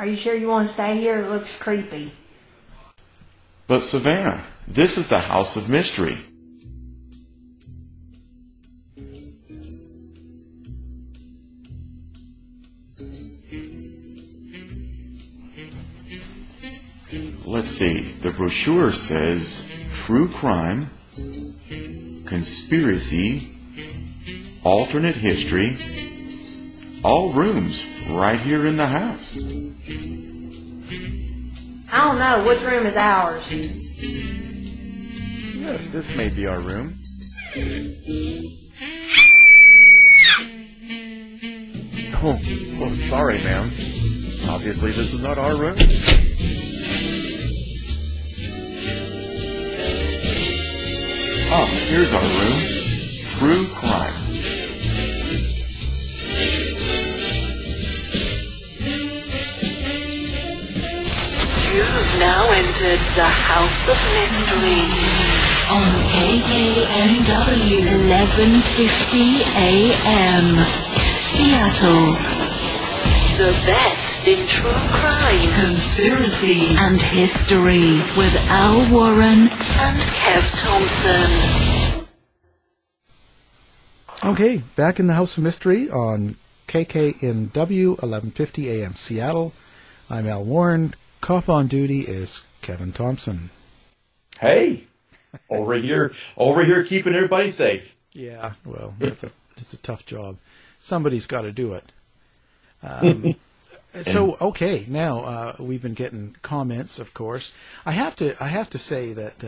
Are you sure you want to stay here? It looks creepy. But Savannah, this is the House of Mystery. Let's see, the brochure says true crime, conspiracy, alternate history, all rooms right here in the house. I don't know. Which room is ours? Yes, this may be our room. Oh, sorry, ma'am. Obviously, this is not our room. Ah, here's our room. True crime. You've now entered the House of Mystery on KKNW 1150 AM, Seattle. The best in true crime, conspiracy, and history with Al Warren and Kev Thompson. Okay, back in the House of Mystery on KKNW 1150 AM, Seattle. I'm Al Warren. Cop on duty is Kevin Thompson. Hey, over here keeping everybody safe. Yeah, well, it's a tough job. Somebody's got to do it. So okay, now we've been getting comments, of course. I have to say that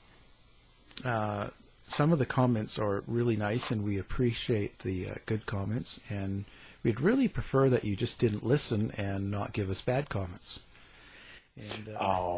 some of the comments are really nice, and we appreciate the good comments. And we'd really prefer that you just didn't listen and not give us bad comments. And,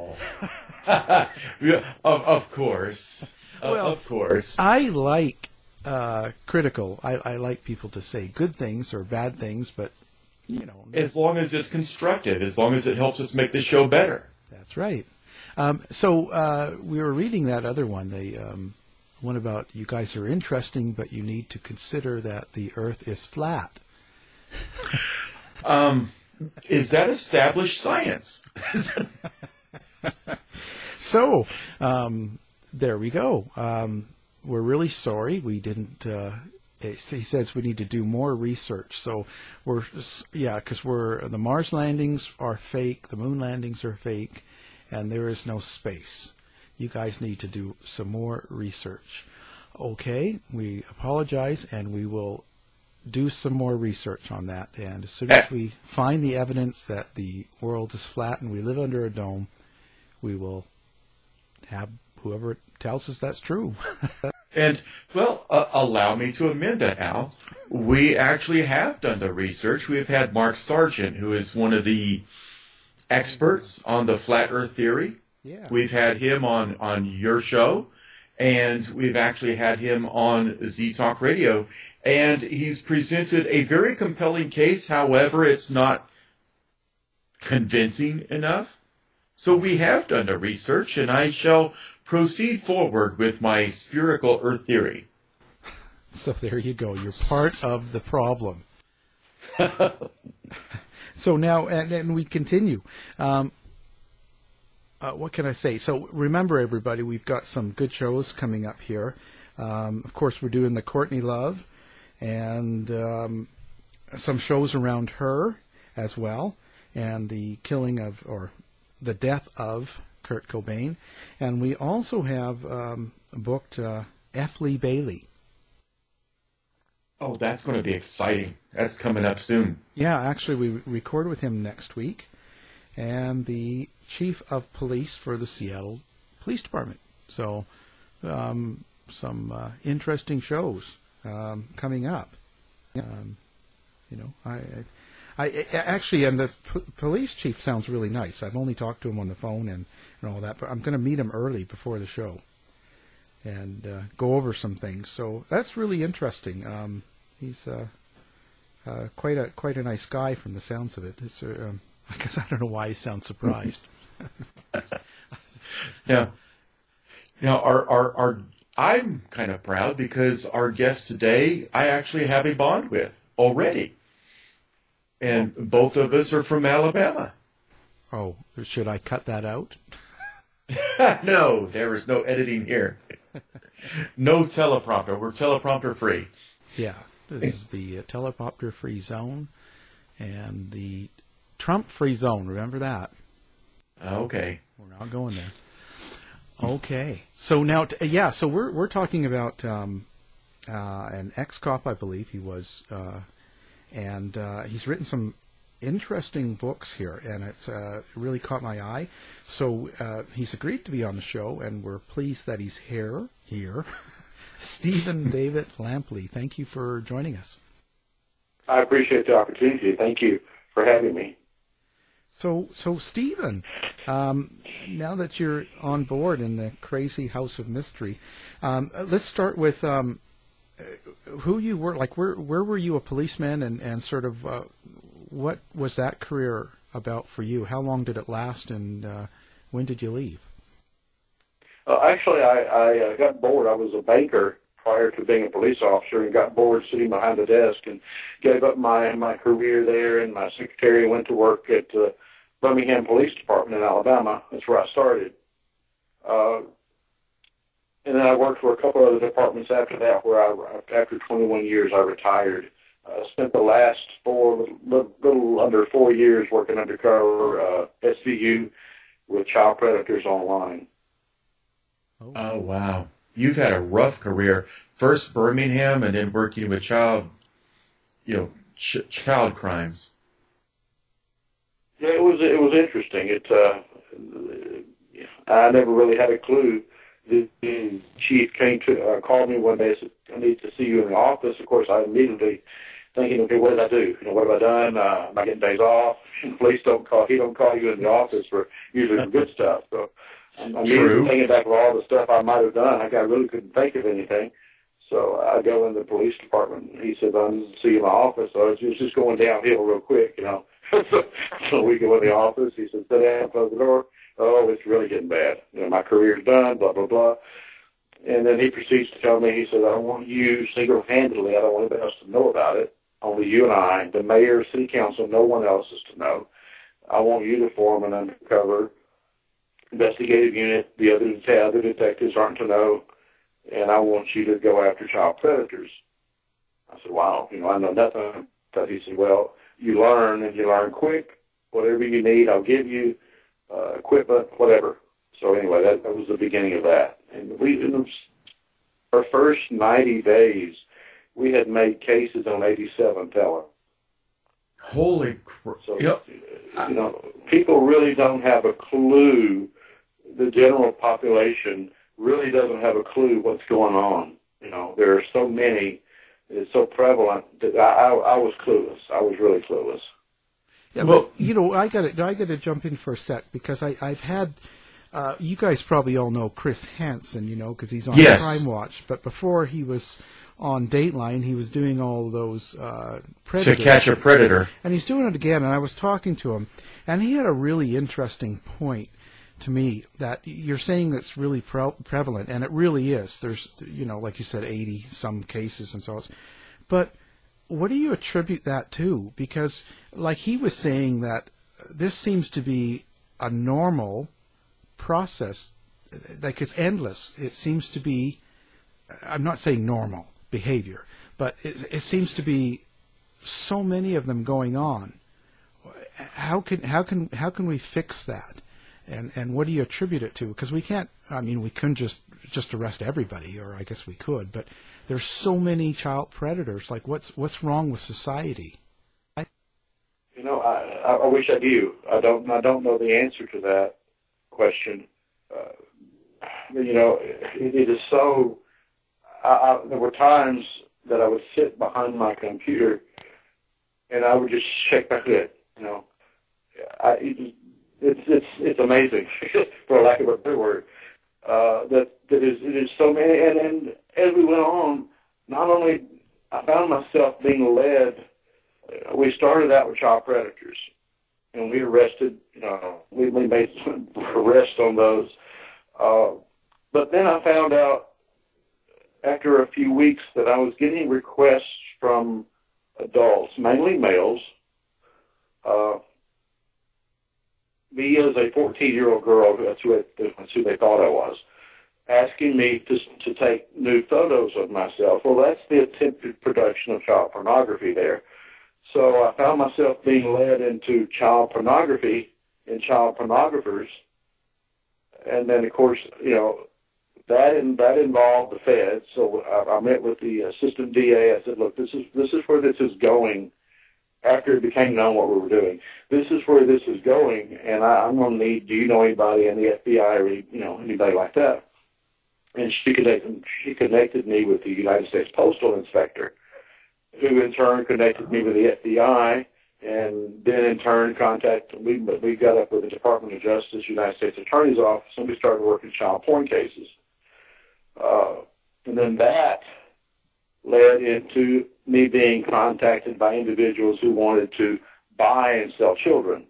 Yeah, of course. Of course. I like critical. I like people to say good things or bad things, but you know, as long as it's constructive, as long as it helps us make the show better. That's right. So we were reading that other one, the one about you guys are interesting, but you need to consider that the Earth is flat. Is that established science? So there we go. We're really sorry we didn't. He says we need to do more research. So because the Mars landings are fake, the moon landings are fake, and there is no space. You guys need to do some more research. Okay, we apologize, and we will do some more research on that. And as soon as we find the evidence that the world is flat and we live under a dome, we will have whoever tells us that's true. And, well, allow me to amend that, Al. We actually have done the research. We've had Mark Sargent, who is one of the experts on the flat Earth theory. Yeah. We've had him on your show, and we've actually had him on Z Talk Radio. And he's presented a very compelling case. However, it's not convincing enough. So we have done the research, and I shall proceed forward with my spherical Earth theory. So there you go. You're part of the problem. So now, and we continue. What can I say? So remember, everybody, we've got some good shows coming up here. Of course, we're doing the Courtney Love and some shows around her as well, and the killing of, or the death of, Kurt Cobain. And we also have booked F. Lee Bailey. Oh, that's going to be exciting. That's coming up soon. Yeah, actually, we record with him next week. And the chief of police for the Seattle Police Department. So some interesting shows coming up. I actually, and the police chief sounds really nice. I've only talked to him on the phone and all that, but I'm going to meet him early before the show and go over some things. So that's really interesting. He's quite a nice guy from the sounds of it. It's, I guess I don't know why he sounds surprised. Yeah. Now, I'm kind of proud because our guest today I actually have a bond with already. And both of us are from Alabama. Oh, should I cut that out? No, there is no editing here. No teleprompter. We're teleprompter free. Yeah, this is the teleprompter-free zone and the Trump-free zone. Remember that? Okay. We're not going there. Okay. So now, so we're talking about an ex-cop, I believe he was, and he's written some interesting books here, and it's really caught my eye. So he's agreed to be on the show, and we're pleased that he's here. Stephen David Lampley, thank you for joining us. I appreciate the opportunity. Thank you for having me. So Stephen, now that you're on board in the crazy house of mystery, let's start with who you were. Like, where were you a policeman, and sort of what was that career about for you? How long did it last, and when did you leave? Actually, I got bored. I was a banker prior to being a police officer, and got bored sitting behind the desk, and gave up my career there. And my secretary went to work at Birmingham Police Department in Alabama. That's where I started. And then I worked for a couple other departments after that, where after 21 years, I retired. Spent the last little under 4 years working undercover SVU with child predators online. Oh, wow. You've had a rough career. First Birmingham, and then working with child crimes. Yeah, it was interesting. I never really had a clue. The chief called me one day and said, "I need to see you in the office." Of course, I immediately thinking, okay, what did I do? What have I done? Am I getting days off? Police don't call you in the office for usually for good stuff. So I'm immediately thinking back of all the stuff I might have done. I really couldn't think of anything. So I go in the police department, and he said, "I need to see you in my office." So it's just going downhill real quick, So we go in the office. He said, "Sit down, close the door." "Oh, it's really getting bad. My career's done, blah, blah, blah." And then he proceeds to tell me, he said, "I don't want you single-handedly. I don't want anybody else to know about it. Only you and I, the mayor, city council, no one else is to know. I want you to form an undercover investigative unit. The other detectives aren't to know. And I want you to go after child predators." I said, "Wow, I know nothing." But he said, "Well, you learn, and you learn quick. Whatever you need, I'll give you, equipment, whatever." So anyway, that was the beginning of that. And our first 90 days, we had made cases on 87 felons. Holy crap. So, people really don't have a clue. The general population really doesn't have a clue what's going on. There are so many. It's so prevalent that I was clueless. I was really clueless. Yeah, well, I got to jump in for a sec, because I've had. You guys probably all know Chris Hansen, because he's on Crime Watch. But before he was on Dateline, he was doing all those predators. To Catch a Predator. And he's doing it again, and I was talking to him, and he had a really interesting point to me that you're saying that's really prevalent, and it really is. There's, like you said, 80-some cases and so on. But what do you attribute that to? Because, like he was saying, that this seems to be a normal process, like it's endless. It seems to be, I'm not saying normal behavior, but it seems to be so many of them going on. How can we fix that? And what do you attribute it to? Because we can't. We couldn't just arrest everybody, or I guess we could. But there's so many child predators. Like, what's wrong with society? I wish I knew. I don't know the answer to that question. It is so. There were times that I would sit behind my computer, and I would just shake my head. It's amazing, for lack of a better word, that it is so many. And as we went on, not only I found myself being led. We started out with child predators, and we arrested. We made some arrests on those. But then I found out after a few weeks that I was getting requests from adults, mainly males, me as a 14-year-old girl, that's who they thought I was, asking me to take nude photos of myself. Well, that's the attempted production of child pornography there. So I found myself being led into child pornography and child pornographers. And then, of course, that involved the feds. So I met with the assistant DA. I said, look, this is where this is going after it became known what we were doing. This is where this is going, and I'm going to need, do you know anybody in the FBI or, anybody like that? And she connected me with the United States Postal Inspector, who in turn connected me with the FBI, and then in turn we got up with the Department of Justice, United States Attorney's Office, and we started working child porn cases. And then that led into me being contacted by individuals who wanted to buy and sell children.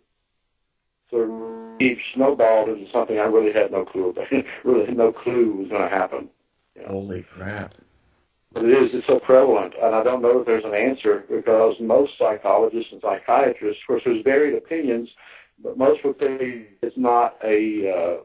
So it snowballed into something I really had no clue about. Really had no clue was going to happen. Holy crap. But it's so prevalent, and I don't know if there's an answer, because most psychologists and psychiatrists, of course, there's varied opinions, but most would say it's not you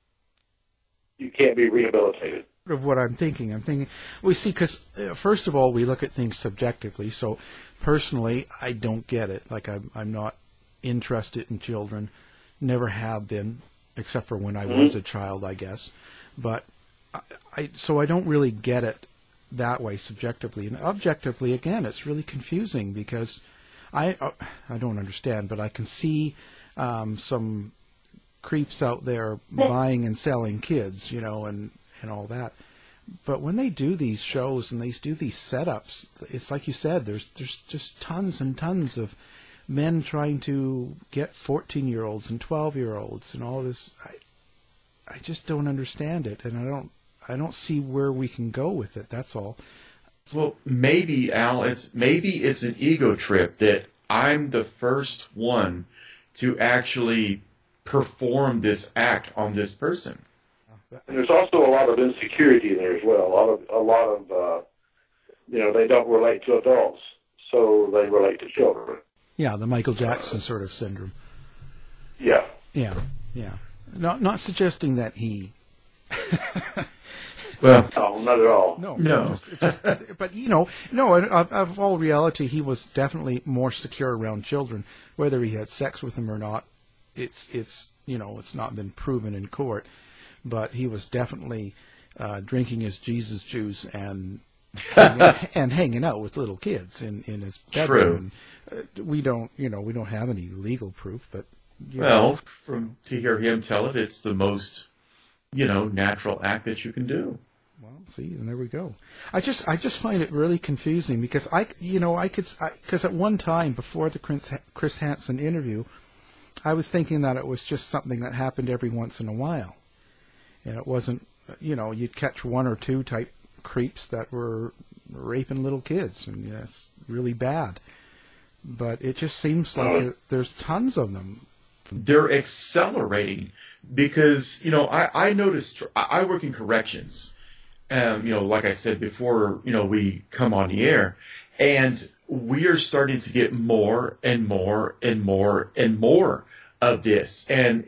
can't be rehabilitated. Of what I'm thinking, we see, because first of all, we look at things subjectively. So personally, I don't get it. Like I'm not interested in children, never have been, except for when I was a child, I guess. But so I don't really get it that way subjectively. And objectively, again, it's really confusing, because I don't understand, but I can see some creeps out there buying and selling kids, and all that. But when they do these shows and they do these setups, it's like you said, there's just tons and tons of men trying to get 14-year-olds and 12-year-olds and all this. I just don't understand it, and I don't see where we can go with it. That's all. Well, maybe, Al, it's an ego trip that I'm the first one to actually perform this act on this person. And there's also a lot of insecurity in there as well. A lot of they don't relate to adults, so they relate to children. Yeah, the Michael Jackson sort of syndrome. Yeah. Yeah. Not suggesting that he. Well, no, not at all. No. But of all reality, he was definitely more secure around children, whether he had sex with them or not. It's not been proven in court. But he was definitely drinking his Jesus juice and hanging out with little kids in his bedroom. True. And, we don't have any legal proof, but to hear him tell it, it's the most natural act that you can do. Well, see, and there we go. I just find it really confusing, because because at one time before the Chris Hansen interview, I was thinking that it was just something that happened every once in a while. And it wasn't, you'd catch one or two type creeps that were raping little kids, and that's really bad. But it just seems like there's tons of them. They're accelerating, because, I noticed, I work in corrections, like I said before, we come on the air, and we are starting to get more and more and more and more of this. And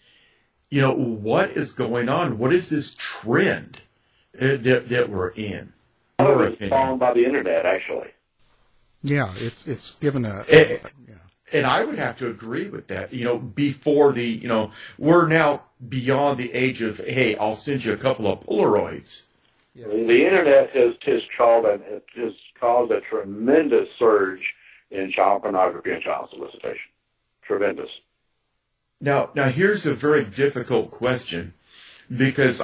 what is going on? What is this trend that we're in? It's fallen by the internet, actually. Yeah, it's given and I would have to agree with that. Before we're now beyond the age of, hey, I'll send you a couple of Polaroids. Yeah. The internet has caused a tremendous surge in child pornography and child solicitation. Tremendous. Now here's a very difficult question, because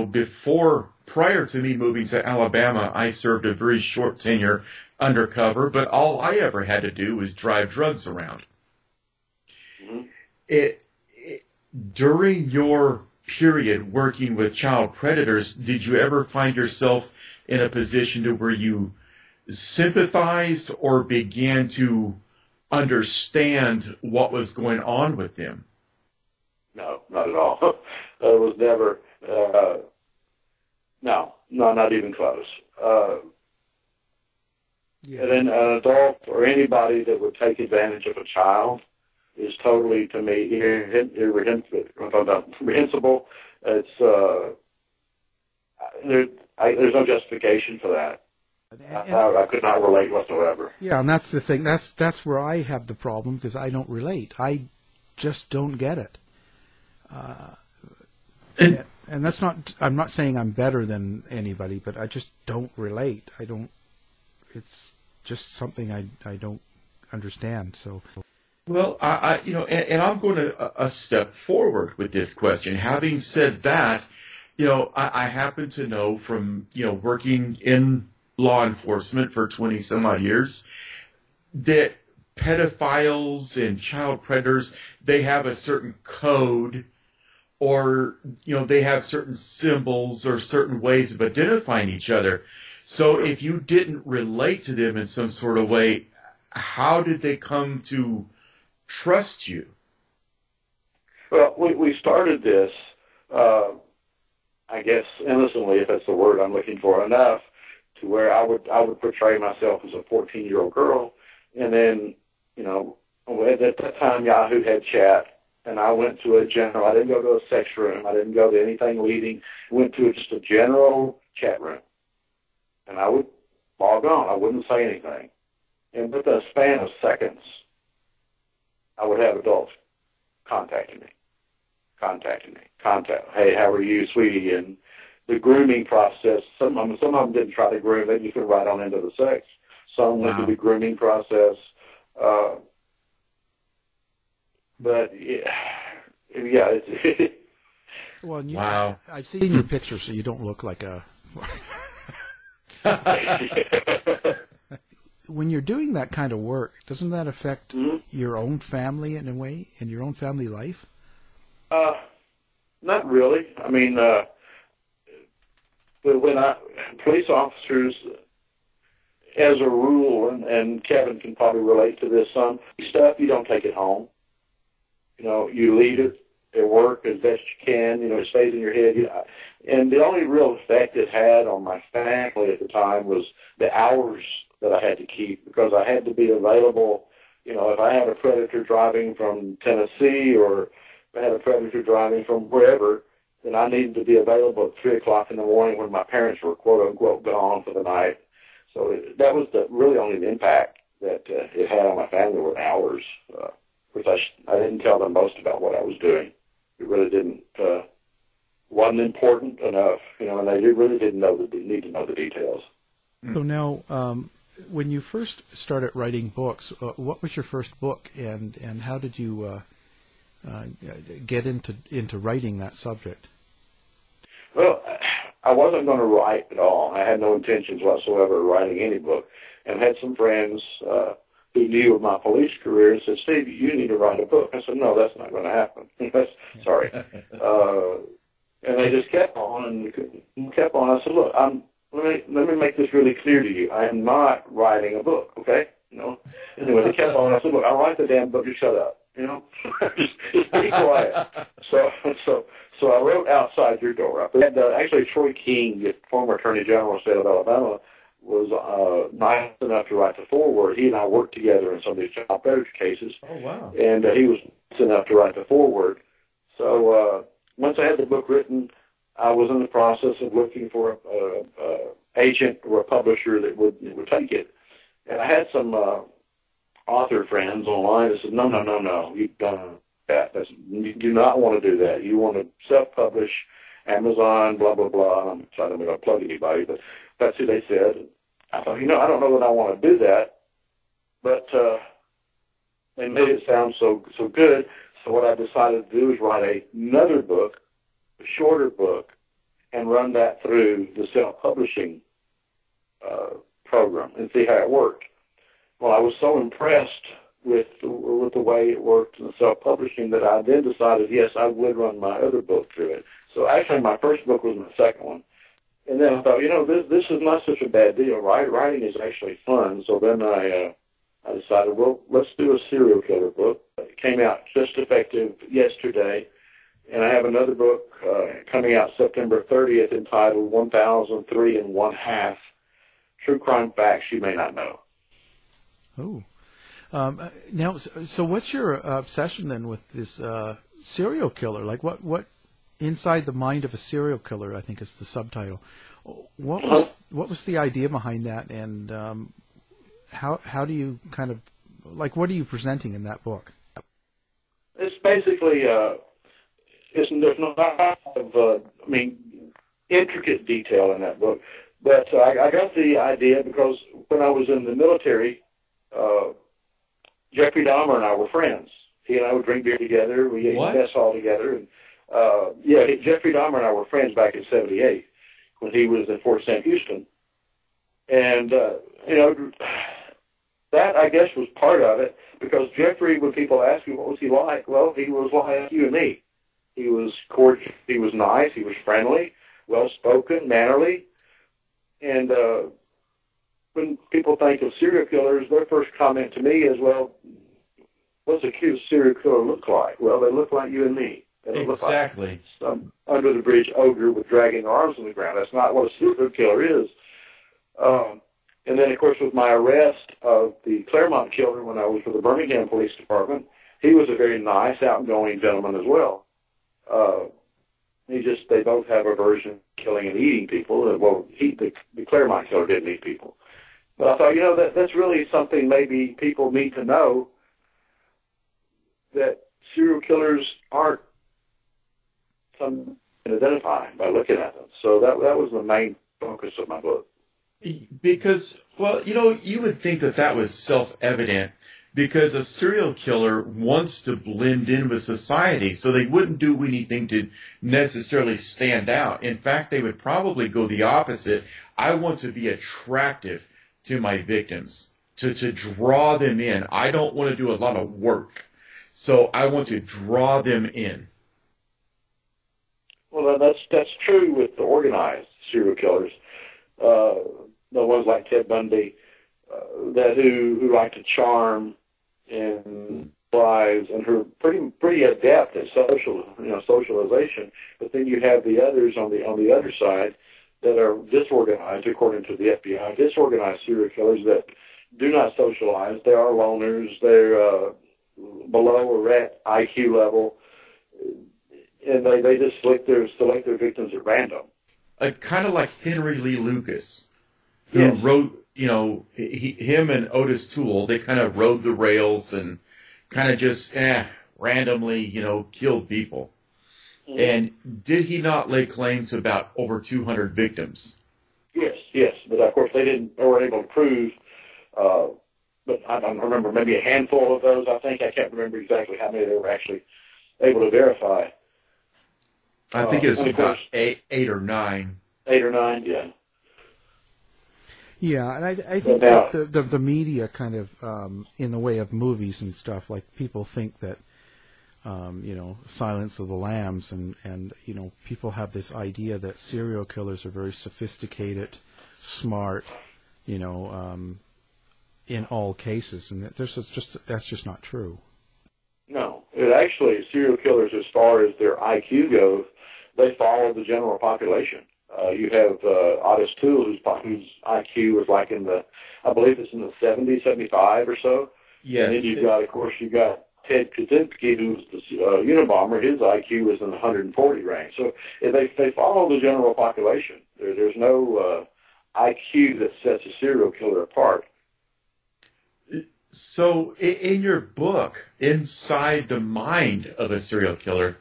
prior to me moving to Alabama, I served a very short tenure undercover, but all I ever had to do was drive drugs around. Mm-hmm. During your period working with child predators, did you ever find yourself in a position to where you sympathized or began to understand what was going on with them? No, not at all. It was never, no, not even close. And then an adult or anybody that would take advantage of a child, is totally, to me, irreprehensible. It's there's no justification for that. I could not relate whatsoever. Yeah, and that's the thing. That's where I have the problem, because I don't relate. I just don't get it. And that's not. I'm not saying I'm better than anybody, but I just don't relate. I don't. It's just something I don't understand. So. Well, and I'm going a step forward with this question. Having said that, I happen to know from, working in law enforcement for 20 some odd years, that pedophiles and child predators, they have a certain code, or, they have certain symbols or certain ways of identifying each other. So if you didn't relate to them in some sort of way, how did they come to trust you? Well, we started this, I guess, innocently, if that's the word I'm looking for, enough to where I would portray myself as a 14-year-old girl. And then, at that time, Yahoo had chat, and I went to a general. I didn't go to a sex room. I didn't go to anything leading. I went to just a general chat room. And I would log on. I wouldn't say anything. And within a span of seconds, I would have adults contacting me. Hey, how are you, sweetie? And the grooming process, some of them didn't try to groom. They just went right on into the sex. Some went through the grooming process. But, it's... Well, Wow. I've seen your picture, so you don't look like a... When you're doing that kind of work, doesn't that affect your own family in a way, in your own family life? Not really. I mean, police officers, as a rule, and Kevin can probably relate to this, some stuff you don't take it home. You leave it at work as best you can. It stays in your head. And the only real effect it had on my family at the time was the hours that I had to keep, because I had to be available. If I had a predator driving from Tennessee, or if I had a predator driving from wherever, then I needed to be available at 3 o'clock in the morning when my parents were, quote unquote, gone for the night. So that was really only the impact that it had on my family were hours, which I didn't tell them most about what I was doing. It really wasn't important enough, and they really didn't need to know the details. So now, when you first started writing books, what was your first book, and how did you get into writing that subject? Well, I wasn't going to write at all. I had no intentions whatsoever of writing any book, and had some friends who knew of my police career and said, "Steve, you need to write a book." I said, "No, that's not going to happen." Sorry. And they just kept on and kept on. I said, "Look, let me make this really clear to you. I am not writing a book, okay?" Anyway, they kept on. I said, "Look, I'll write the damn book. Just shut up. Just be quiet." So I wrote Outside Your Door. And actually, Troy King, the former Attorney General of the state of Alabama, was nice enough to write the foreword. He and I worked together in some of these child predator cases. Oh, wow. And he was nice enough to write the foreword. So once I had the book written, I was in the process of looking for a agent or a publisher that would take it. And I had some author friends online that said, no, you've done that. You do not want to do that. You want to self-publish, Amazon, blah, blah, blah. I'm not going to plug anybody, but that's who they said. I thought, I don't know that I want to do that, but they made it sound so good. So what I decided to do is write another book, a shorter book, and run that through the self-publishing program and see how it worked. Well, I was so impressed with the way it worked in the self-publishing that I then decided, yes, I would run my other book through it. So actually, my first book was my second one. And then I thought, this is not such a bad deal. Writing is actually fun. So then I decided, well, let's do a serial killer book. It came out just effective yesterday. And I have another book coming out September 30th entitled 1003 1/2 True Crime Facts You May Not Know. Oh. Now, so what's your obsession then with this serial killer? Like, what inside the mind of a serial killer? I think is the subtitle. What was the idea behind that, and how do you kind of like what are you presenting in that book? It's basically there's not a lot of intricate detail in that book, but I got the idea because when I was in the military, Jeffrey Dahmer and I were friends. He and I would drink beer together. We ate mess all together. And, Jeffrey Dahmer and I were friends back in '78 when he was in Fort Sam Houston. And, that, I guess, was part of it because Jeffrey, when people ask me what was he like, well, he was like you and me. He was cordial. He was nice. He was friendly, well-spoken, mannerly. And when people think of serial killers, their first comment to me is, well, what's a cute serial killer look like? Well, they look like you and me. They don't Exactly. look like some under-the-bridge ogre with dragging arms on the ground. That's not what a serial killer is. And then, of course, with my arrest of the Claremont killer when I was with the Birmingham Police Department, he was a very nice, outgoing gentleman as well. They both have aversion to killing and eating people. Well, the Claremont killer didn't eat people. But I thought, that's really something maybe people need to know, that serial killers aren't something to identify by looking at them. So that was the main focus of my book. Because, well, you would think that was self-evident because a serial killer wants to blend in with society, so they wouldn't do anything to necessarily stand out. In fact, they would probably go the opposite. I want to be attractive to my victims, to draw them in. I don't want to do a lot of work, so I want to draw them in. Well, that's true with the organized serial killers. The ones like Ted Bundy, who like to charm and lies and who are pretty adept at socialization. But then you have the others on the other side that are disorganized, according to the FBI, disorganized serial killers that do not socialize. They are loners. They're below or at IQ level, and they just select their victims at random. Kind of like Henry Lee Lucas, who wrote, him and Otis Toole, they kind of rode the rails and kind of just randomly, killed people. Mm-hmm. And did he not lay claim to about over 200 victims? Yes, but of course they weren't able to prove. But I don't remember, maybe a handful of those. I can't remember exactly how many they were actually able to verify. I think it's about eight or nine. 8 or 9, yeah. Yeah, and I think that the media kind of, in the way of movies and stuff, like people think that, Silence of the Lambs and people have this idea that serial killers are very sophisticated, smart, in all cases, and that's just not true. No, actually, serial killers, as far as their IQ goes, they follow the general population. You have Otis Toole, whose IQ was like I believe it's in the 70, 75 or so. Yes. And then you've got Ted Kaczynski, who's the Unabomber. His IQ was in the 140 range. So they follow the general population. There's no IQ that sets a serial killer apart. So in your book, Inside the Mind of a Serial Killer,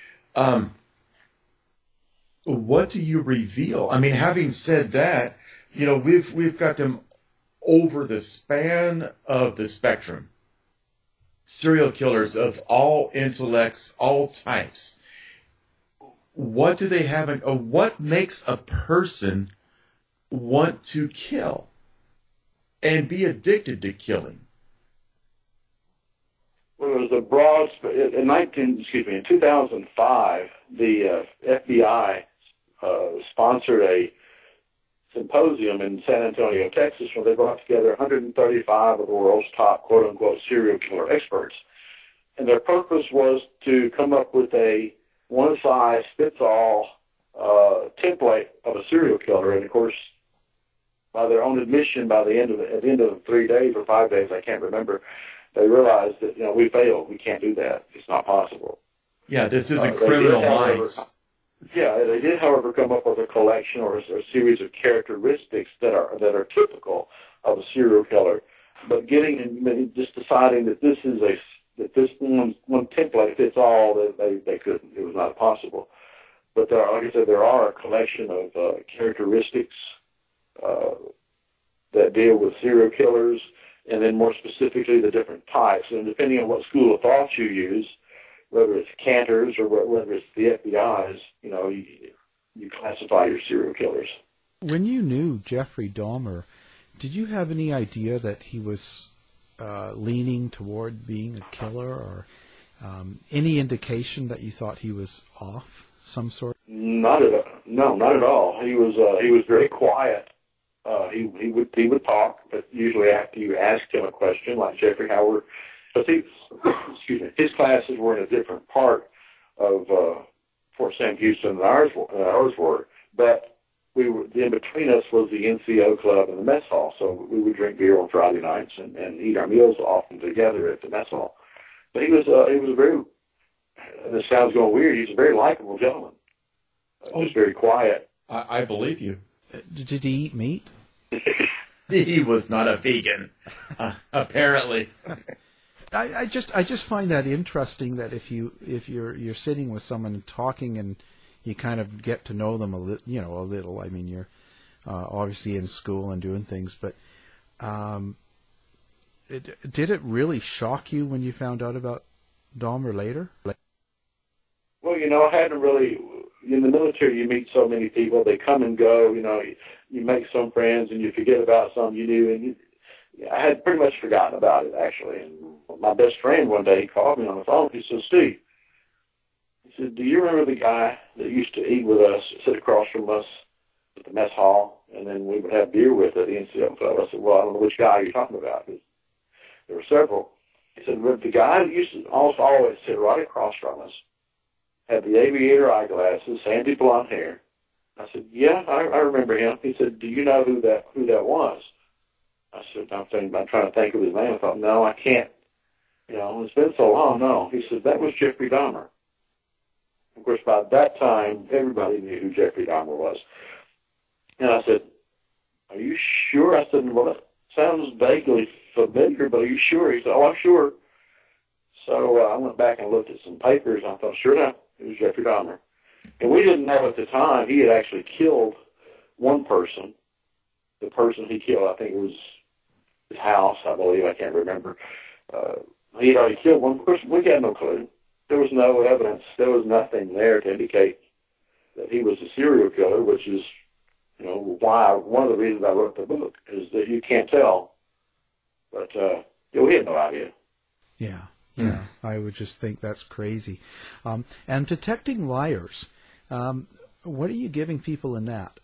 what do you reveal? I mean, having said that, we've got them over the span of the spectrum. Serial killers of all intellects, all types. What do they have? What makes a person want to kill and be addicted to killing? Well, there was a broad. In 2005, the FBI sponsored a symposium in San Antonio, Texas, where they brought together 135 of the world's top quote-unquote serial killer experts. And their purpose was to come up with a one-size-fits-all template of a serial killer. And, of course, by their own admission, at the end of the 3 days or 5 days, I can't remember, they realized that, we failed. We can't do that. It's not possible. Yeah, this isn't They Criminal did, however, Minds. Yeah, they did, however, come up with a collection or a series of characteristics that are typical of a serial killer. But just deciding that this one template fits all, they couldn't. It was not possible. But like I said, there are a collection of characteristics that deal with serial killers, and then more specifically the different types. And depending on what school of thought you use, whether it's Cantor's or whether it's the FBI's, you classify your serial killers. When you knew Jeffrey Dahmer, did you have any idea that he was leaning toward being a killer, or any indication that you thought he was off some sort? Not at all. No, not at all. He was very quiet. He would talk, but usually after you asked him a question, like Jeffrey Howard. Excuse me, his classes were in a different part of Fort Sam Houston than ours were, but in between us was the NCO club and the mess hall, so we would drink beer on Friday nights and eat our meals often together at the mess hall. But he was a very, and this sounds going weird, he's a very likable gentleman, just very quiet. I believe you. Did he eat meat? He was not a vegan, apparently. I just find that interesting, that if you're sitting with someone and talking and you kind of get to know them a little. I mean, you're obviously in school and doing things, but did it really shock you when you found out about Dahmer later? Well, I hadn't really. In the military, you meet so many people; they come and go. You make some friends and you forget about some you knew, and I had pretty much forgotten about it, actually. And my best friend one day, he called me on the phone. He said, "Steve," he said, "do you remember the guy that used to eat with us, sit across from us at the mess hall, and then we would have beer with at the NCO club?" I said, "Well, I don't know which guy you're talking about." There were several. He said, "The guy that used to always sit right across from us, had the aviator eyeglasses, sandy blonde hair." I said, "Yeah, I remember him." He said, "Do you know who that was?" I said, I'm trying to think of his name. I thought, no, I can't. It's been so long. No. He said, "That was Jeffrey Dahmer." Of course, by that time, everybody knew who Jeffrey Dahmer was. And I said, "Are you sure?" I said, "Well, that sounds vaguely familiar, but are you sure?" He said, "Oh, I'm sure." So I went back and looked at some papers, and I thought, sure enough, it was Jeffrey Dahmer. And we didn't know at the time he had actually killed one person. The person he killed, I think it was his house, I believe, I can't remember. He had already killed one person. We had no clue. There was no evidence. There was nothing there to indicate that he was a serial killer, which is, why one of the reasons I wrote the book is that you can't tell. But we had no idea. Yeah, I would just think that's crazy. And detecting liars, what are you giving people in that?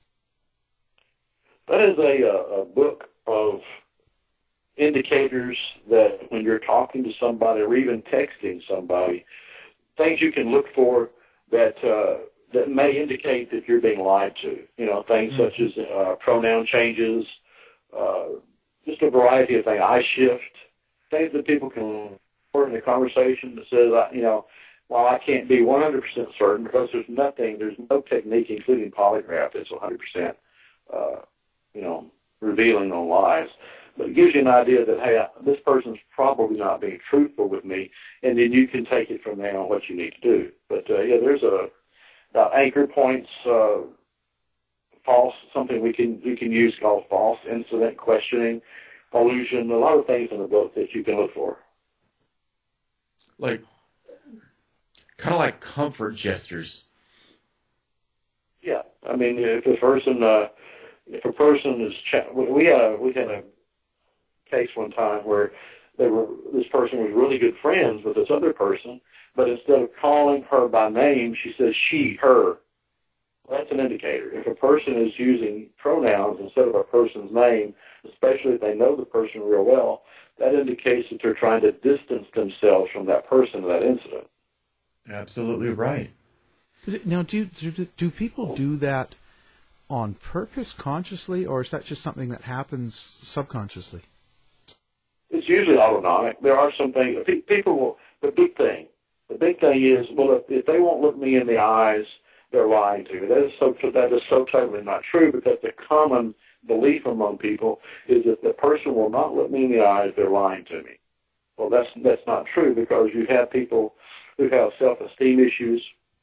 That is a book of indicators that when you're talking to somebody or even texting somebody, things you can look for that may indicate that you're being lied to. Things such as pronoun changes, just a variety of things, I shift, things that people can report in a conversation that says, while I can't be 100% certain because there's no technique, including polygraph, that's 100%, revealing on lies. But it gives you an idea that, hey, this person's probably not being truthful with me, and then you can take it from there on what you need to do. But, there's about anchor points, false, something we can use called false incident questioning, allusion, a lot of things in the book that you can look for. Kind of like comfort gestures. Yeah, I mean, if a person is, we had a case one time where this person was really good friends with this other person, but instead of calling her by name, she says she, her. Well, that's an indicator. If a person is using pronouns instead of a person's name, especially if they know the person real well, that indicates that they're trying to distance themselves from that person or that incident. Absolutely right. Now, do people do that on purpose, consciously, or is that just something that happens subconsciously? It's usually autonomic. There are some things people will. The big thing is, well, if they won't look me in the eyes, they're lying to me. That is so totally not true, because the common belief among people is that the person will not look me in the eyes, they're lying to me. Well, that's not true, because you have people who have self-esteem issues,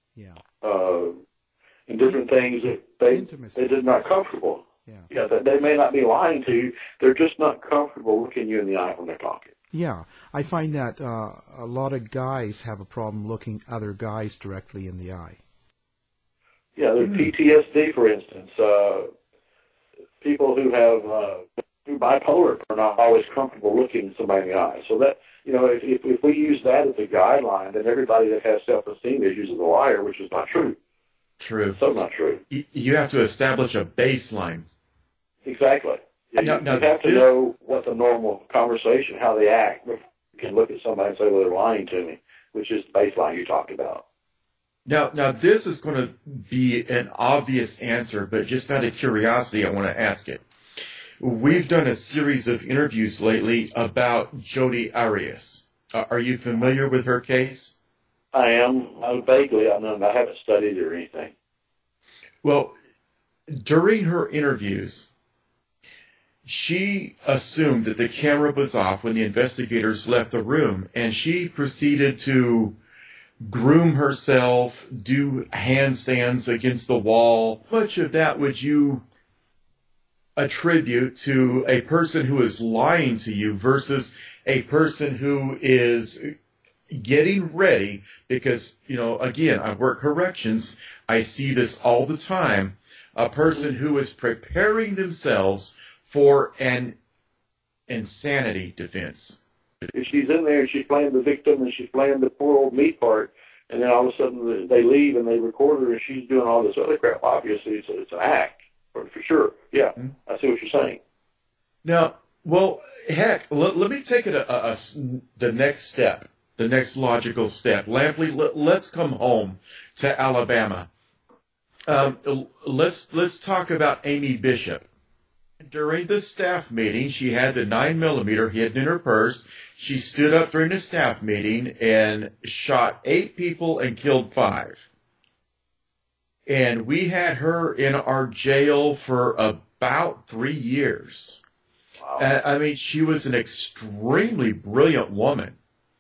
and different things that they're just not comfortable. Yeah, that they may not be lying to you, they're just not comfortable looking you in the eye when they're talking. Yeah, I find that a lot of guys have a problem looking other guys directly in the eye. Yeah, there's PTSD, for instance. People who have who bipolar are not always comfortable looking somebody in the eye. So that, if we use that as a guideline, then everybody that has self-esteem issues is a liar, which is not true. True. So not true. You have to establish a baseline. Exactly. Yeah, you have to know what the normal conversation, how they act. You can look at somebody and say, well, they're lying to me, which is the baseline you talked about. Now, this is going to be an obvious answer, but just out of curiosity, I want to ask it. We've done a series of interviews lately about Jodi Arias. Are you familiar with her case? I am. Vaguely. I haven't studied it or anything. Well, during her interviews, she assumed that the camera was off when the investigators left the room, and she proceeded to groom herself, do handstands against the wall. How much of that would you attribute to a person who is lying to you versus a person who is getting ready? Because, again, I work corrections. I see this all the time. A person who is preparing themselves for an insanity defense. If she's in there and she's playing the victim and she's playing the poor old me part, and then all of a sudden they leave and they record her and she's doing all this other crap, obviously it's an act, for sure. Yeah, I see what you're saying. Now, well, heck, let me take it the next step, the next logical step. Lampley, let's come home to Alabama. Let's talk about Amy Bishop. During the staff meeting, she had the 9mm hidden in her purse. She stood up during the staff meeting and shot 8 people and killed 5. And we had her in our jail for about 3 years. Wow. I mean, she was an extremely brilliant woman.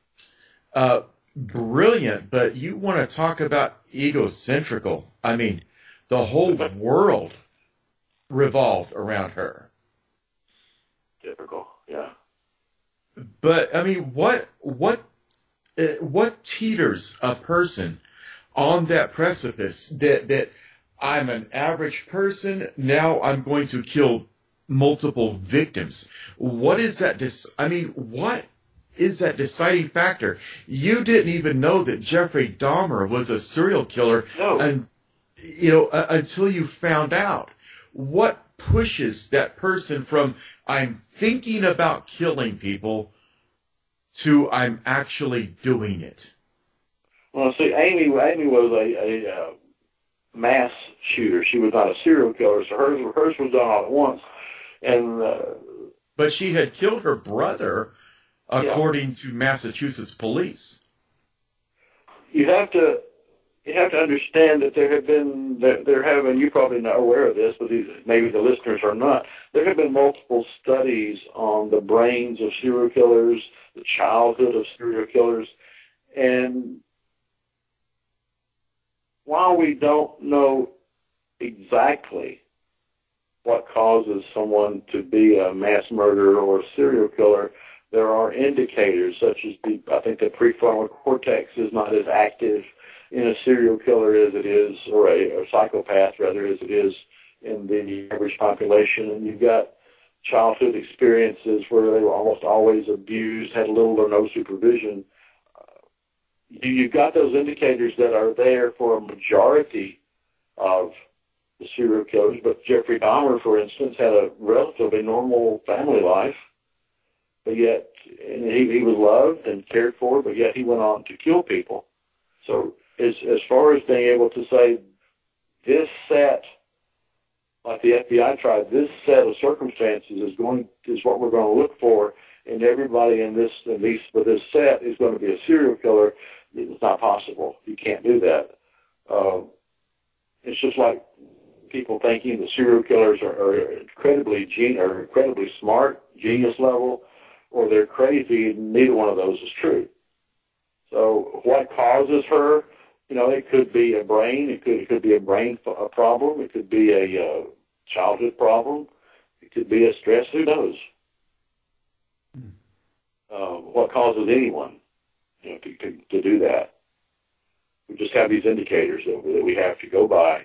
Brilliant, but you want to talk about egocentrical. I mean, the whole world revolved around her. Typical, yeah. But I mean, what teeters a person on that precipice that I'm an average person, now I'm going to kill multiple victims? What is that? What is that deciding factor? You didn't even know that Jeffrey Dahmer was a serial killer, until you found out. What pushes that person from I'm thinking about killing people to I'm actually doing it? Well, see, Amy was a mass shooter. She was not a serial killer, so hers was done all at once. And but she had killed her brother, according to Massachusetts police. You have to understand that there have been, you're probably not aware of this, but maybe the listeners are not, there have been multiple studies on the brains of serial killers, the childhood of serial killers, and while we don't know exactly what causes someone to be a mass murderer or a serial killer, there are indicators such as I think the prefrontal cortex is not as active in a serial killer as it is, or a psychopath rather, as it is in the average population. And you've got childhood experiences where they were almost always abused, had little or no supervision. You've got those indicators that are there for a majority of the serial killers, but Jeffrey Dahmer, for instance, had a relatively normal family life, but yet he was loved and cared for, but yet he went on to kill people. So as far as being able to say this set, like the FBI tried, this set of circumstances is what we're going to look for, and everybody in this, at least with this set, is going to be a serial killer. It's not possible. You can't do that. It's just like people thinking the serial killers are incredibly smart, genius level, or they're crazy. Neither one of those is true. So what causes her? You know, it could be a brain. It could be a brain problem. It could be a childhood problem. It could be a stress. Who knows? What causes anyone, you know, to do that? We just have these indicators that we have to go by,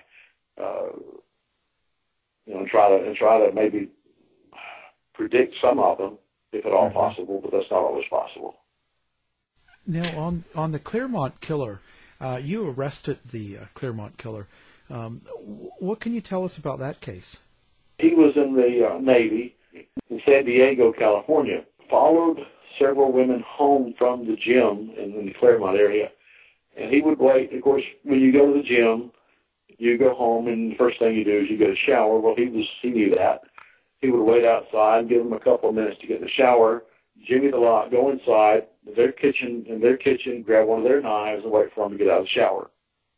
you know, and try to maybe predict some of them, if at all possible, but that's not always possible. Now, on the Claremont killer, you arrested the Claremont killer. What can you tell us about that case? He was in the Navy in San Diego, California, followed several women home from the gym in the Claremont area, and he would wait. Of course, when you go to the gym, you go home, and the first thing you do is you get a shower. Well, he knew that. He would wait outside, give them a couple of minutes to get in the shower, jimmy the lock, go inside their kitchen, grab one of their knives, and wait for them to get out of the shower.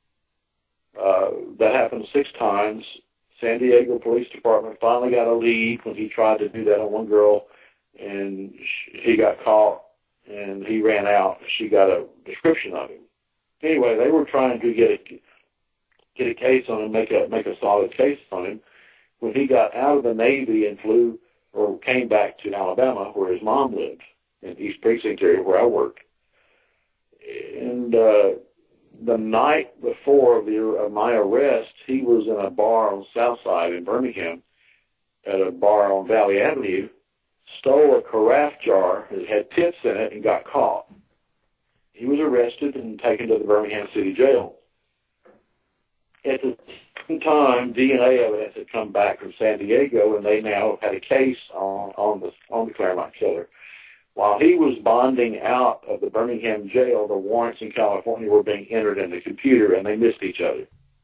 That happened 6 times. San Diego Police Department finally got a lead when he tried to do that on one girl, and he got caught, and he ran out. She got a description of him. Anyway, they were trying to get a case on him, make a solid case on him. When he got out of the Navy and came back to Alabama, where his mom lived, in East Precinct area where I worked. And the night before my arrest, he was in a bar on the South Side in Birmingham, at a bar on Valley Avenue, stole a carafe jar that had tips in it and got caught. He was arrested and taken to the Birmingham City Jail. At the same time, DNA evidence had come back from San Diego, and they now had a case on the Claremont killer. While he was bonding out of the Birmingham jail, the warrants in California were being entered in the computer, and they missed each other.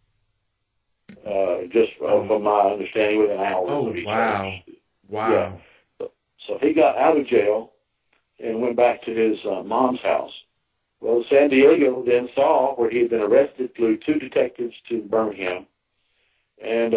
Just from my understanding, within hours of each other. Wow. Yeah. So he got out of jail and went back to his mom's house. Well, San Diego then saw where he had been arrested, flew 2 detectives to Birmingham, and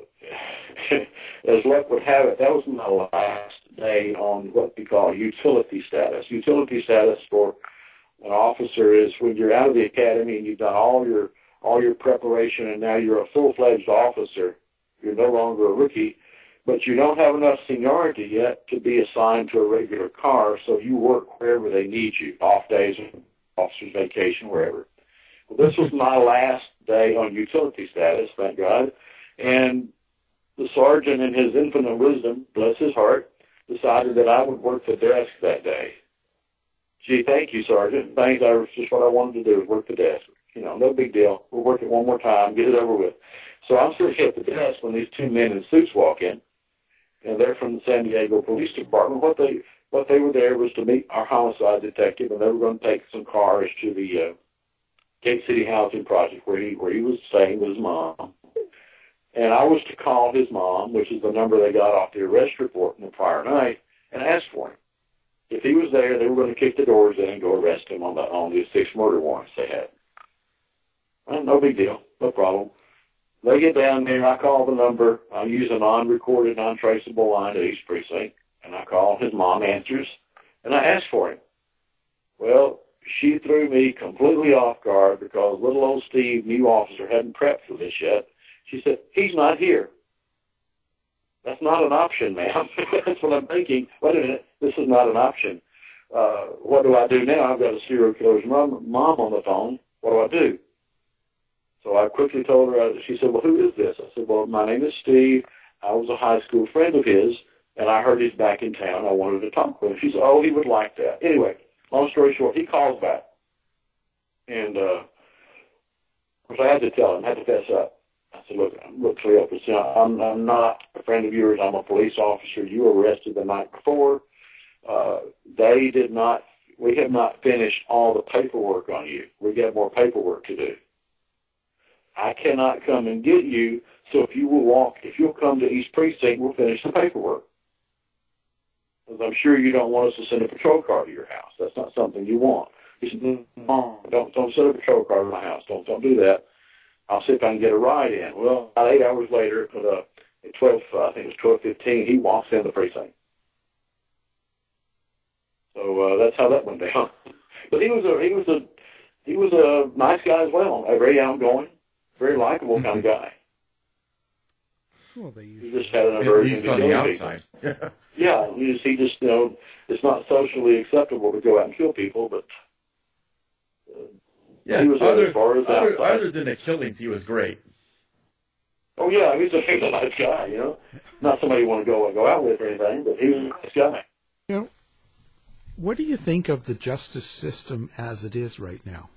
as luck would have it, that was my last day on what we call utility status. Utility status for an officer is when you're out of the academy and you've done all your preparation, and now you're a full-fledged officer. You're no longer a rookie, but you don't have enough seniority yet to be assigned to a regular car, so you work wherever they need you, off days, officer's vacation, wherever. Well, this was my last day on utility status, thank God, and the sergeant, in his infinite wisdom, bless his heart, decided that I would work the desk that day. Gee, thank you, Sergeant. Thanks. That was just what I wanted to do, was work the desk. You know, no big deal. We'll work it one more time, get it over with. So I'm sitting at the desk when these 2 men in suits walk in, and they're from the San Diego Police Department. What they were there was to meet our homicide detective, and they were going to take some cars to the Gate City Housing Project where he was staying with his mom. And I was to call his mom, which is the number they got off the arrest report in the prior night, and ask for him. If he was there, they were going to kick the doors in and go arrest him on the 6 murder warrants they had. Well, no big deal, no problem. They get down there, I call the number. I use a non-recorded, non-traceable line to East Precinct, and I call. His mom answers, and I ask for him. Well, she threw me completely off guard because little old Steve, new officer, hadn't prepped for this yet. She said, he's not here. That's not an option, ma'am. That's what I'm thinking. Wait a minute, this is not an option. What do I do now? I've got a serial killer's mom on the phone. What do? So I quickly told her, she said, well, who is this? I said, well, my name is Steve. I was a high school friend of his, and I heard he's back in town. I wanted to talk with him. She said, oh, he would like that. Anyway, long story short, he calls back. And, of course, I had to tell him, I had to fess up. I said, look, Cleopas, you know, I'm not a friend of yours. I'm a police officer. You were arrested the night before. We have not finished all the paperwork on you. We got more paperwork to do. I cannot come and get you, so if you'll come to East Precinct, we'll finish the paperwork. because I'm sure you don't want us to send a patrol car to your house. That's not something you want. He said, no, don't send a patrol car to my house. Don't do that. I'll see if I can get a ride in. Well, about 8 hours later, at 12, I think it was 12:15, he walks in the precinct. So that's how that went down. But he was a nice guy as well, a very outgoing, very likable kind of guy. Well, they He usually just had an At aversion least to on the killing outside. people. Yeah, he just it's not socially acceptable to go out and kill people, but Yeah, he was as far as outside. other than the killings, he was great. Oh yeah, he's a nice guy, Not somebody you want to go out with or anything, but he was a nice guy. What do you think of the justice system as it is right now?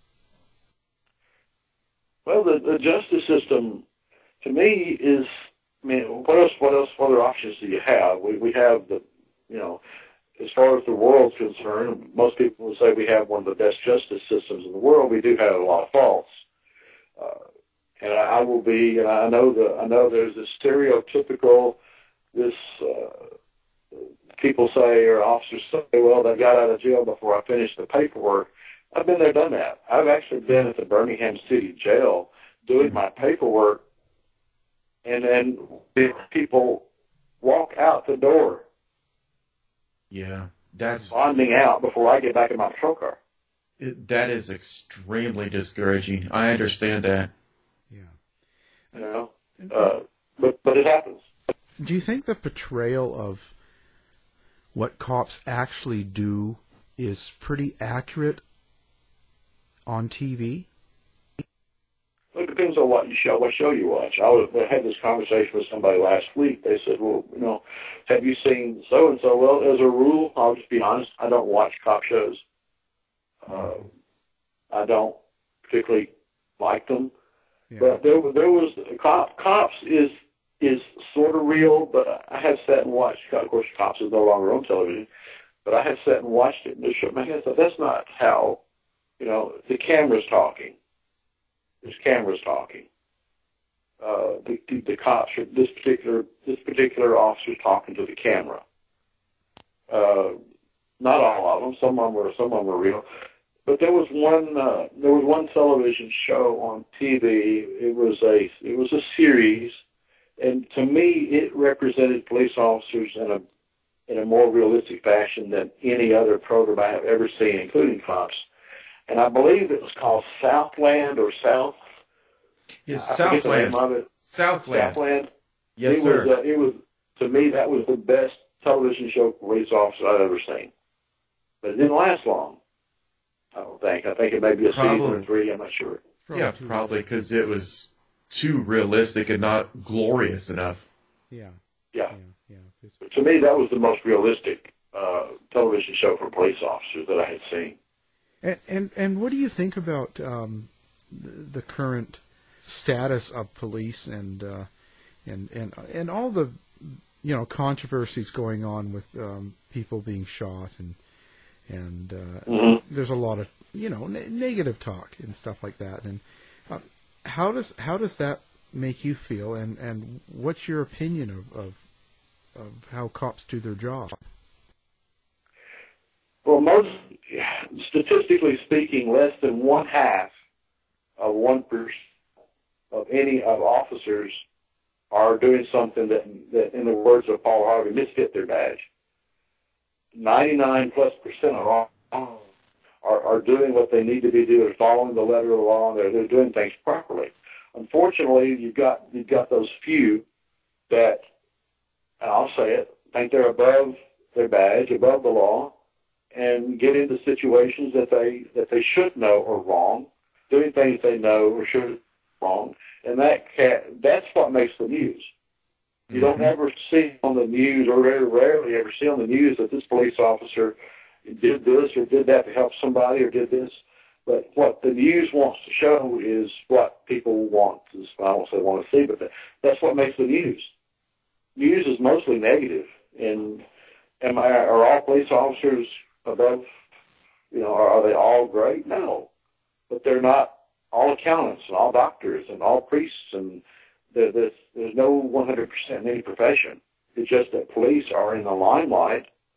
Well, the justice system, to me, is, what other options do you have? We have as far as the world's concerned, most people would say we have one of the best justice systems in the world. We do have a lot of faults. And I will be, and I know there's this stereotypical, people say, or officers say, well, they got out of jail before I finished the paperwork. I've been there, done that. I've actually been at the Birmingham City Jail doing my paperwork, and then people walk out the door. Yeah, that's bonding out before I get back in my patrol car. That is extremely discouraging. I understand that. Yeah. But it happens. Do you think the portrayal of what cops actually do is pretty accurate on TV? Well, it depends on what show you watch. I had this conversation with somebody last week. They said, well, have you seen so-and-so? Well, as a rule, I'll just be honest, I don't watch cop shows. I don't particularly like them. Yeah. But there was cops is sort of real, but I have sat and watched. Of course, Cops is no longer on television, but I have sat and watched it and just shook my head. So that's not how, the camera's talking. There's cameras talking. The cops, this particular officer's talking to the camera. Not all of them. Some of them were real. But there was one television show on TV. It was a series, and to me, it represented police officers in a more realistic fashion than any other program I have ever seen, including Cops. And I believe it was called Southland or South. Yes, Southland. Southland. Yes, sir. It was, to me, that was the best television show police officer I've ever seen. But it didn't last long. I don't think. I think it may be a season or 3. I'm not sure. Probably because it was too realistic and not glorious enough. Yeah. But to me, that was the most realistic television show for police officers that I had seen. And what do you think about the current status of police and all the controversies going on with people being shot and there's a lot of negative talk and stuff like that. And how does that make you feel? And what's your opinion of how cops do their job? Well, statistically speaking, less than 1/2 of 1% of officers are doing something that, in the words of Paul Harvey, misfit their badge. 99+% of all are doing what they need to be doing, following the letter of the law, and they're doing things properly. Unfortunately, you've got those few that, and I'll say it, think they're above their badge, above the law, and get into situations that they should know are wrong, doing things they know or should be wrong, and that's what makes the news. You don't ever see on the news, or very rarely ever see on the news, that this police officer did this or did that to help somebody or did this. But what the news wants to show is what people want. I won't say want to see, but that's what makes the news. News is mostly negative. And are all police officers above, are they all great? No. But they're not all accountants and all doctors and all priests, and there's no 100% in any profession. It's just that police are in the limelight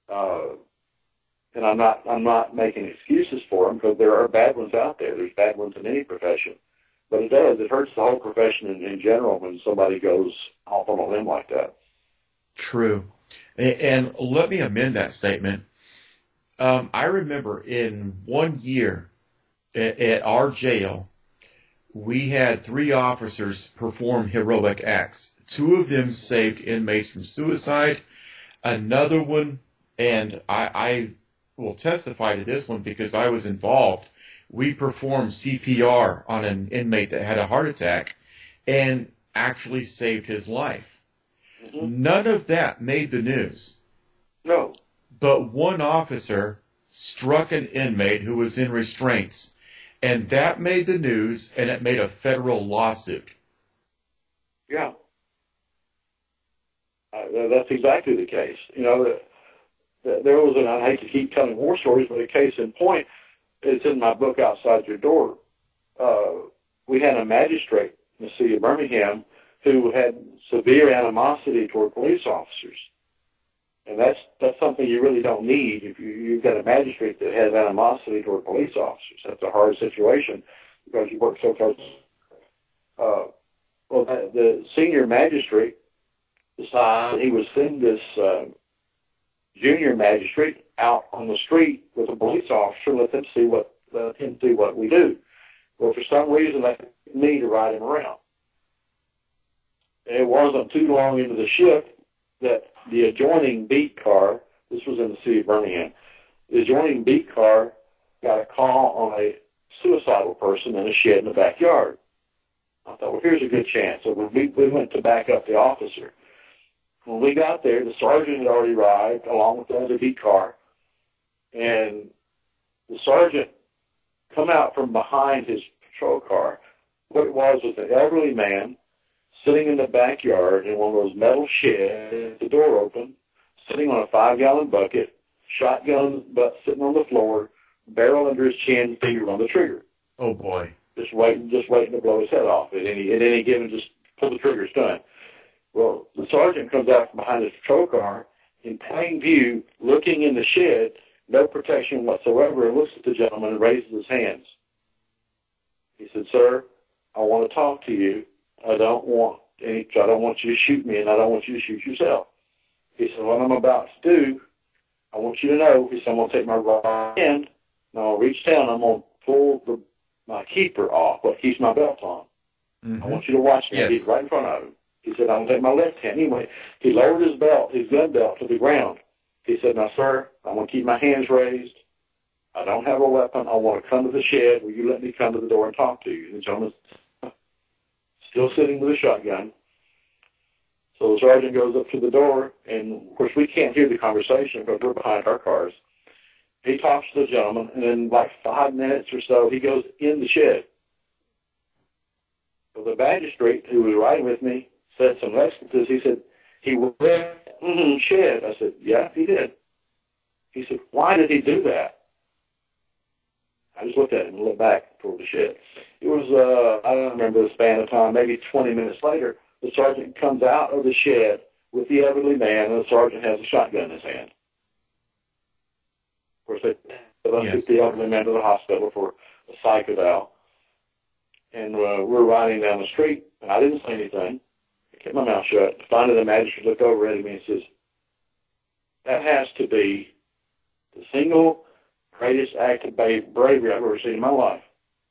And I'm not making excuses for them, because there are bad ones out there. There's bad ones in any profession. But it hurts the whole profession in general when somebody goes off on a limb like that. True. And let me amend that statement. I remember in 1 year at our jail, we had 3 officers perform heroic acts. 2 of them saved inmates from suicide. Another one, and I will testify to this one because I was involved, we performed CPR on an inmate that had a heart attack and actually saved his life. Mm-hmm. None of that made the news. No. But one officer struck an inmate who was in restraints, and that made the news, and it made a federal lawsuit. Yeah. That's exactly the case. You know, there was I hate to keep telling war stories, but a case in point, it's in my book, Outside Your Door. We had a magistrate in the city of Birmingham who had severe animosity toward police officers. And that's something you really don't need if you've got a magistrate that has animosity toward police officers. That's a hard situation because you work so close. Well, the senior magistrate decided he would send this junior magistrate out on the street with a police officer, let him see what we do. Well, for some reason, they wanted me to ride him around. And it wasn't too long into the shift that the adjoining beat car, this was in the city of Birmingham, the adjoining beat car got a call on a suicidal person in a shed in the backyard. I thought, well, here's a good chance. So we went to back up the officer. When we got there, the sergeant had already arrived along with the other beat car, and the sergeant come out from behind his patrol car. What it was an elderly man sitting in the backyard in one of those metal sheds, the door open, sitting on a 5-gallon bucket, shotgun butt sitting on the floor, barrel under his chin, finger on the trigger. Oh boy! Just waiting to blow his head off at any given. Just pull the trigger, it's done. Well, the sergeant comes out from behind his patrol car in plain view, looking in the shed, no protection whatsoever, and looks at the gentleman and raises his hands. He said, "Sir, I want to talk to you. I don't want you to shoot me, and I don't want you to shoot yourself." He said, "What I'm about to do, I want you to know," he said, "I'm going to take my right hand, and I'll reach down, I'm going to pull my keeper off, what keeps my belt on. Mm-hmm. I want you to watch me." Yes. He's right in front of him. He said, "I'm going to take my left hand." Anyway, he lowered his gun belt to the ground. He said, "Now, sir, I'm going to keep my hands raised. I don't have a weapon. I want to come to the shed. Will you let me come to the door and talk to you?" And the gentleman's still sitting with a shotgun. So the sergeant goes up to the door, and, of course, we can't hear the conversation because we're behind our cars. He talks to the gentleman, and in like 5 minutes or so, he goes in the shed. So the magistrate who was riding with me said some expletives. He said, "He went in the shed." I said, "Yeah, he did." He said, "Why did he do that?" I just looked at him and looked back toward the shed. It was, I don't remember the span of time, maybe 20 minutes later, the sergeant comes out of the shed with the elderly man, and the sergeant has a shotgun in his hand. Of course, they took the elderly man to the hospital for a psych eval. And we're riding down the street, and I didn't say anything. I kept my mouth shut. Finally, the magistrate looked over at me and says, "That has to be the single greatest act of bravery I've ever seen in my life."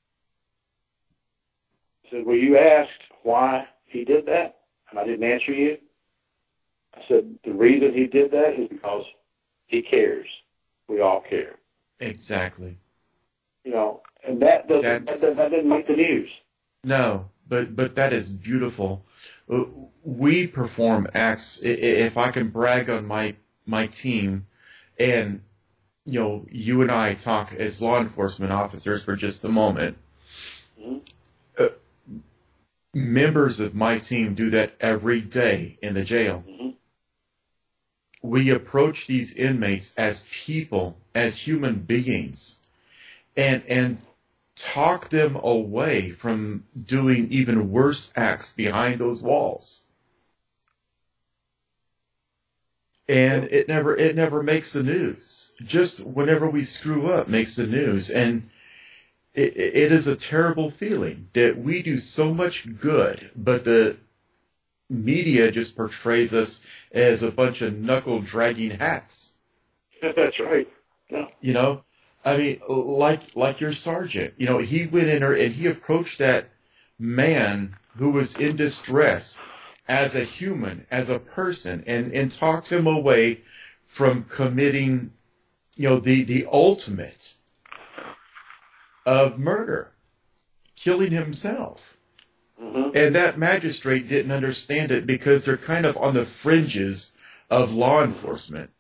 He said, "Well, you asked why he did that, and I didn't answer you." I said, "The reason he did that is because he cares. We all care." Exactly. You know, and that didn't make the news. No, but that is beautiful. We perform acts. If I can brag on my team, and you and I talk as law enforcement officers for just a moment. Mm-hmm. Members of my team do that every day in the jail. Mm-hmm. We approach these inmates as people, as human beings, and talk them away from doing even worse acts behind those walls. And it never makes the news. Just whenever we screw up makes the news. And it is a terrible feeling that we do so much good, but the media just portrays us as a bunch of knuckle-dragging hacks. That's right. Yeah. You know, I mean, like your sergeant. You know, he went in there and he approached that man who was in distress as a human, as a person, and talked him away from committing, you know, the ultimate of murder, killing himself. Mm-hmm. And that magistrate didn't understand it because they're kind of on the fringes of law enforcement.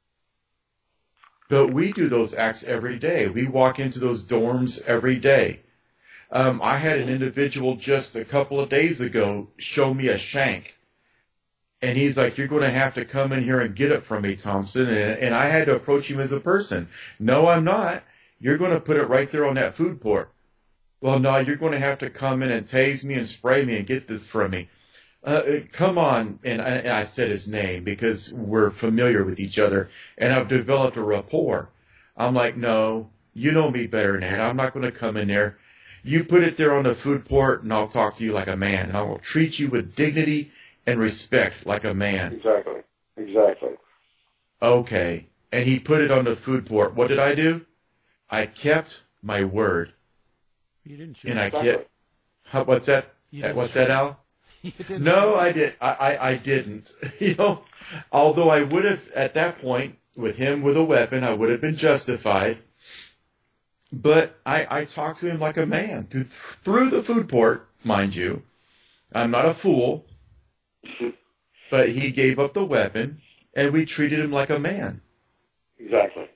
But we do those acts every day. We walk into those dorms every day. I had an individual just a couple of days ago show me a shank. And he's like, "You're going to have to come in here and get it from me, Thompson." And I had to approach him as a person. "No, I'm not. You're going to put it right there on that food port." "Well, no, you're going to have to come in and tase me and spray me and get this from me." Come on. And I said his name because we're familiar with each other and I've developed a rapport. I'm like, "No, you know me better than that. I'm not going to come in there. You put it there on the food port and I'll talk to you like a man. And I will treat you with dignity and respect like a man." Exactly. Okay. And he put it on the food port. What did I do? I kept my word. You didn't shoot. And I Exactly. kept. What's that? You didn't What's shoot. that, Al? You didn't No, shoot. I did. I didn't. You know, although I would have at that point with him with a weapon, I would have been justified. But I talked to him like a man through the food port, mind you. I'm not a fool. But he gave up the weapon, and we treated him like a man. Exactly.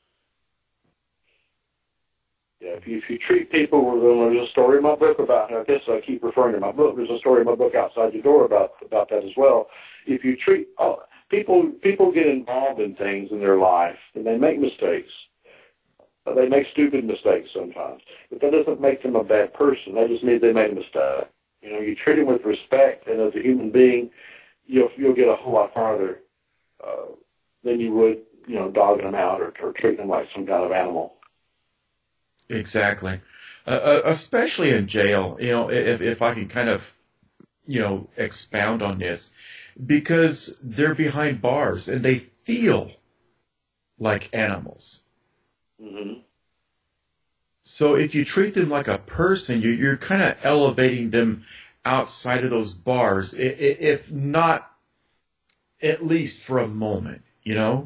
Yeah, if you treat people, there's a story in my book about, and I guess I keep referring to my book, there's a story in my book Outside Your Door about that as well. If you treat, people get involved in things in their life, and they make mistakes. They make stupid mistakes sometimes. But that doesn't make them a bad person. That just means they made a mistake. You know, you treat them with respect, and as a human being, you'll get a whole lot farther than you would, you know, dogging them out or treating them like some kind of animal. Exactly. Especially in jail, you know, if I can kind of, you know, expound on this, because they're behind bars and they feel like animals. Mm-hmm. So if you treat them like a person, you're kind of elevating them outside of those bars, if not at least for a moment, you know?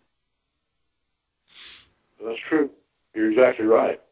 That's true. You're exactly right.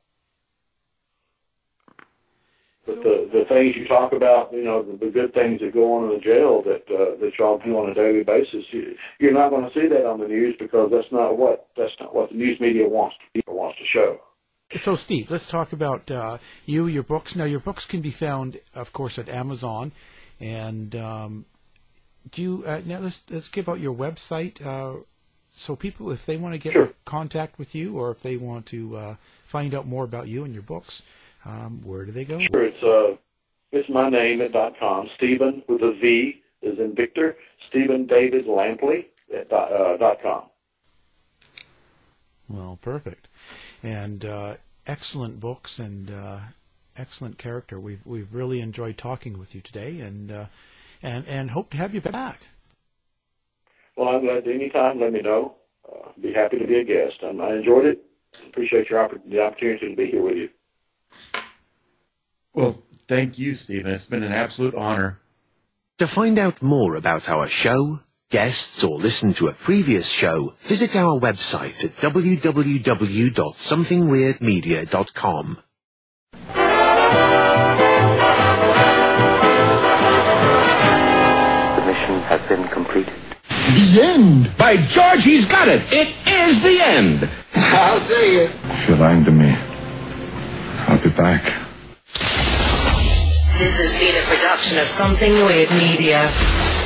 But the things you talk about, you know, the good things that go on in the jail that y'all do on a daily basis, you're not going to see that on the news because that's not what the news media wants to show. So, Steve, let's talk about your books. Now, your books can be found, of course, at Amazon. And now let's give out your website. So people, if they want to get in contact with you or if they want to find out more about you and your books, where do they go? Sure, it's my name at .com. Stephen with a V is in Victor. Stephen David Lampley at .com. Well, perfect. And excellent books and excellent character. We've really enjoyed talking with you today, and hope to have you back. Well, I'm glad anytime. Let me know. Be happy to be a guest. I enjoyed it. Appreciate the opportunity to be here with you. Well, thank you, Stephen. It's been an absolute honor. To find out more about our show, guests, or listen to a previous show, visit our website at www.somethingweirdmedia.com. The mission has been completed. The end! By George, he's got it! It is the end! I'll see you. If you're lying to me, I'll be back. This has been a production of Something Weird Media.